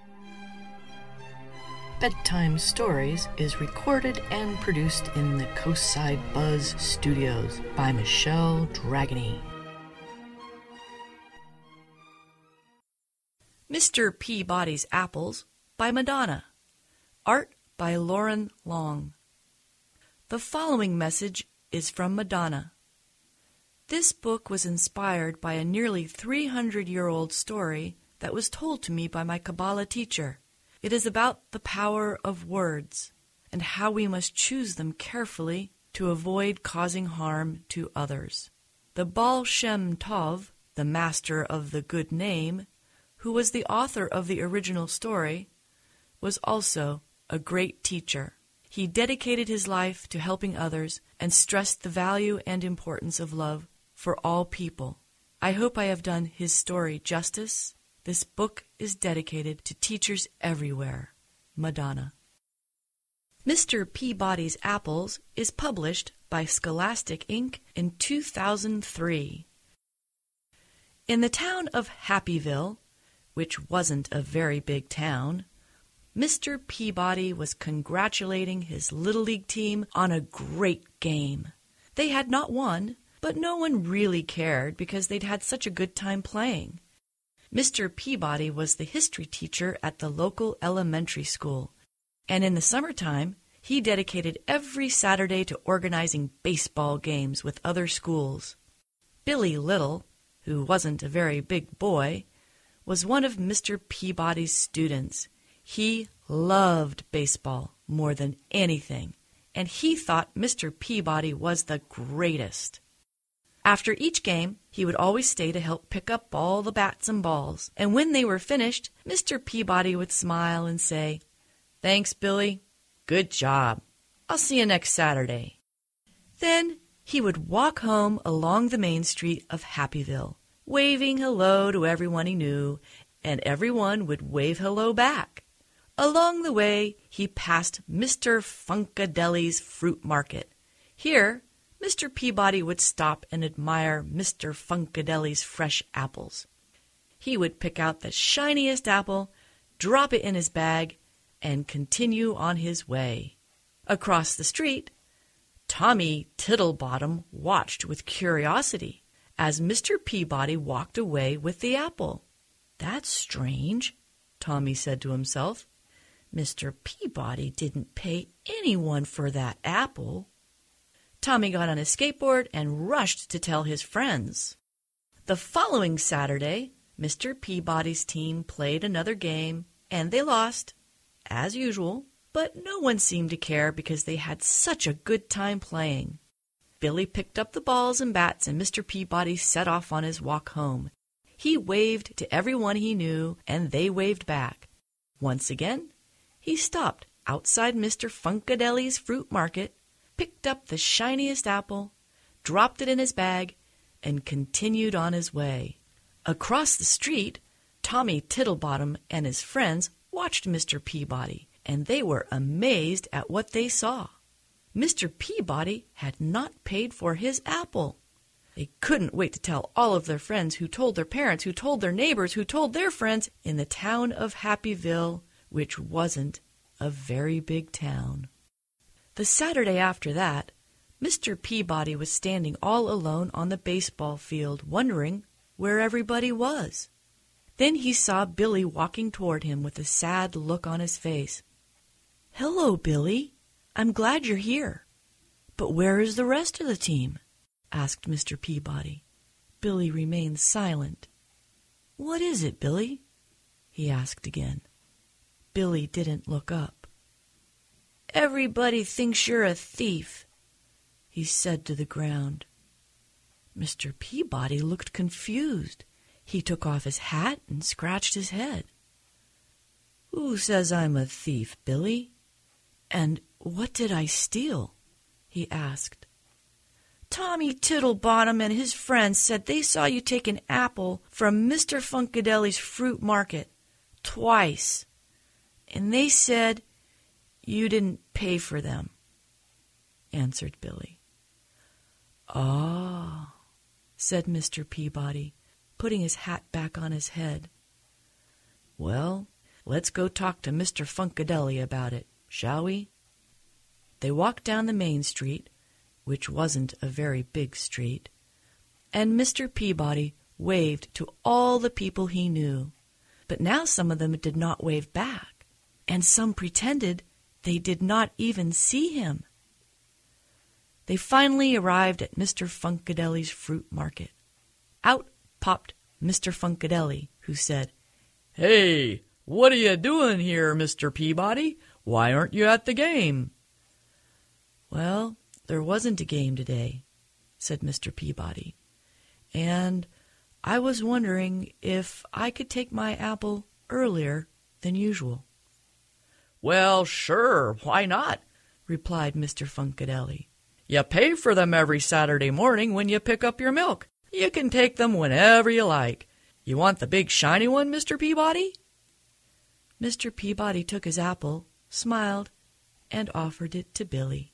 Bedtime Stories is recorded and produced in the Coastside Buzz Studios by Michelle Dragony. Mr. Peabody's Apples by Madonna. Art by Lauren Long. The following message is from Madonna. This book was inspired by a nearly 300-year-old story that was told to me by my Kabbalah teacher. It is about the power of words and how we must choose them carefully to avoid causing harm to others. The Baal Shem Tov, the master of the good name, who was the author of the original story, was also a great teacher. He dedicated his life to helping others and stressed the value and importance of love for all people. I hope I have done his story justice. This book is dedicated to teachers everywhere. Madonna. Mr. Peabody's Apples is published by Scholastic Inc. in 2003. In the town of Happyville, which wasn't a very big town, Mr. Peabody was congratulating his Little League team on a great game. They had not won, but no one really cared because they'd had such a good time playing. Mr. Peabody was the history teacher at the local elementary school, and in the summertime, he dedicated every Saturday to organizing baseball games with other schools. Billy Little, who wasn't a very big boy, was one of Mr. Peabody's students. He loved baseball more than anything, and he thought Mr. Peabody was the greatest. After each game, he would always stay to help pick up all the bats and balls, and when they were finished, Mr. Peabody would smile and say, "Thanks, Billy. Good job. I'll see you next Saturday." Then he would walk home along the main street of Happyville, waving hello to everyone he knew, and everyone would wave hello back. Along the way, he passed Mr. Funkadeli's fruit market. Here, Mr. Peabody would stop and admire Mr. Funkadeli's fresh apples. He would pick out the shiniest apple, drop it in his bag, and continue on his way. Across the street, Tommy Tittlebottom watched with curiosity as Mr. Peabody walked away with the apple. "That's strange," Tommy said to himself. "Mr. Peabody didn't pay anyone for that apple." Tommy got on his skateboard and rushed to tell his friends. The following Saturday, Mr. Peabody's team played another game, and they lost, as usual, but no one seemed to care because they had such a good time playing. Billy picked up the balls and bats, and Mr. Peabody set off on his walk home. He waved to everyone he knew, and they waved back. Once again, he stopped outside Mr. Funkadeli's fruit market, picked up the shiniest apple, dropped it in his bag, and continued on his way. Across the street, Tommy Tittlebottom and his friends watched Mr. Peabody, and they were amazed at what they saw. Mr. Peabody had not paid for his apple. They couldn't wait to tell all of their friends, who told their parents, who told their neighbors, who told their friends in the town of Happyville, which wasn't a very big town. The Saturday after that, Mr. Peabody was standing all alone on the baseball field, wondering where everybody was. Then he saw Billy walking toward him with a sad look on his face. "Hello, Billy. I'm glad you're here. But where is the rest of the team?" asked Mr. Peabody. Billy remained silent. "What is it, Billy?" he asked again. Billy didn't look up. "Everybody thinks you're a thief," he said to the ground. Mr. Peabody looked confused. He took off his hat and scratched his head. "Who says I'm a thief, Billy? And what did I steal?" he asked. "Tommy Tittlebottom and his friends said they saw you take an apple from Mr. Funkadeli's fruit market twice, and they said you didn't pay for them," answered Billy. "Ah," said Mr. Peabody, putting his hat back on his head. "Well, Let's go talk to Mr. Funkadelic about it, shall we?" They walked down the main street, which wasn't a very big street, and Mr. Peabody waved to all the people he knew. But now some of them did not wave back, and some pretended they did not even see him. They finally arrived at Mr. Funkadelic's fruit market. Out popped Mr. Funkadelic, who said, "Hey, what are you doing here, Mr. Peabody? Why aren't you at the game?" "Well, there wasn't a game today," said Mr. Peabody, "and I was wondering if I could take my apple earlier than usual." "Well, sure, why not?" replied Mr. Funkadelic. "You pay for them every Saturday morning when you pick up your milk. You can take them whenever you like. You want the big shiny one, Mr. Peabody?" Mr. Peabody took his apple, smiled, and offered it to Billy.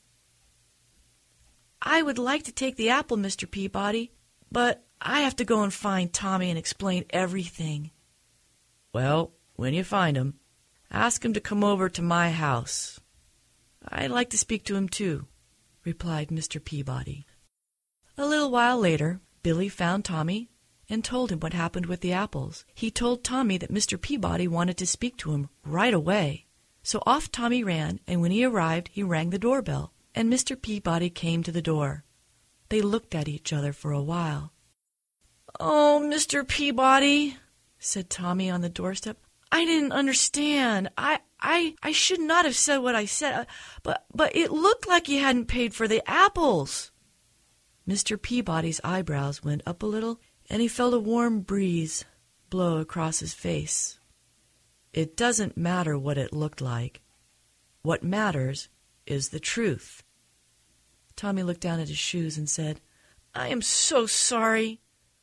"I would like to take the apple, Mr. Peabody, but I have to go and find Tommy and explain everything." "Well, when you find him, ask him to come over to my house. I'd like to speak to him too," replied Mr. Peabody. A little while later, Billy found Tommy and told him what happened with the apples. He told Tommy that Mr. Peabody wanted to speak to him right away. So off Tommy ran, and when he arrived, he rang the doorbell, and Mr. Peabody came to the door. They looked at each other for a while. "Oh, Mr. Peabody," said Tommy on the doorstep, "I didn't understand. I should not have said what I said, but it looked like you hadn't paid for the apples." Mr. Peabody's eyebrows went up a little, and he felt a warm breeze blow across his face. "It doesn't matter what it looked like. What matters is the truth." Tommy looked down at his shoes and said, "I am so sorry.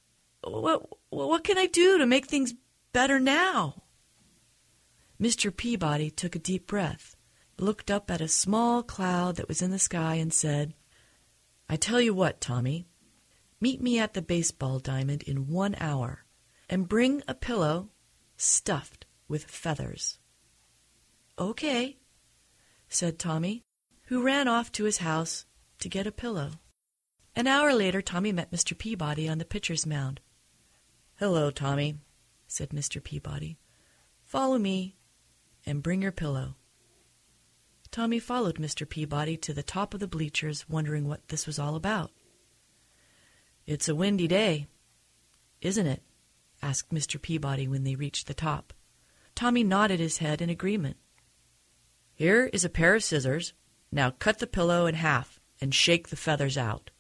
What can I do to make things better now?" Mr. Peabody took a deep breath, looked up at a small cloud that was in the sky, and said, "I tell you what, Tommy, meet me at the baseball diamond in 1 hour, and bring a pillow stuffed with feathers." "Okay," said Tommy, who ran off to his house to get a pillow. An hour later, Tommy met Mr. Peabody on the pitcher's mound. "Hello, Tommy," said Mr. Peabody. "Follow me and bring your pillow." Tommy followed Mr. Peabody to the top of the bleachers, wondering what this was all about. "It's a windy day, isn't it?" asked Mr. Peabody when they reached the top. Tommy nodded his head in agreement. "Here is a pair of scissors. Now cut the pillow in half and shake the feathers out."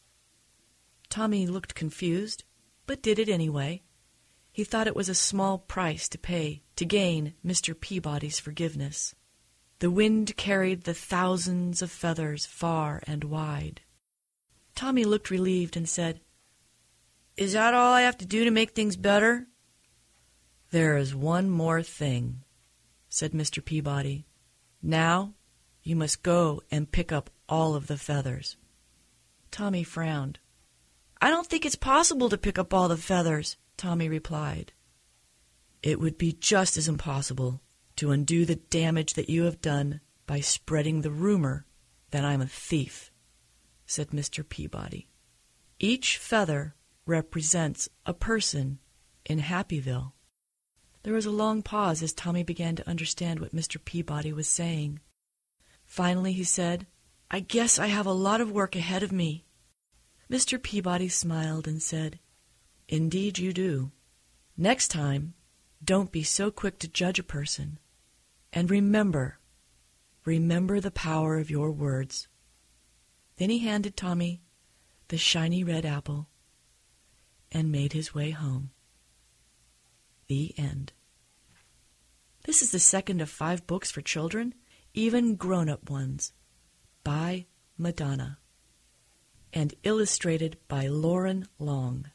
Tommy looked confused, but did it anyway. He thought it was a small price to pay to gain Mr. Peabody's forgiveness. The wind carried the thousands of feathers far and wide. Tommy looked relieved and said, "Is that all I have to do to make things better?" "There is one more thing," said Mr. Peabody. "Now you must go and pick up all of the feathers." Tommy frowned. "I don't think it's possible to pick up all the feathers," Tommy replied. "It would be just as impossible to undo the damage that you have done by spreading the rumor that I'm a thief," said Mr. Peabody. "Each feather represents a person in Happyville." There was a long pause as Tommy began to understand what Mr. Peabody was saying. Finally he said, "I guess I have a lot of work ahead of me." Mr. Peabody smiled and said, "Indeed you do. Next time, don't be so quick to judge a person. And remember the power of your words." Then he handed Tommy the shiny red apple and made his way home. The end. This is the second of 5 books for children, even grown-up ones, by Madonna, and illustrated by Lauren Long.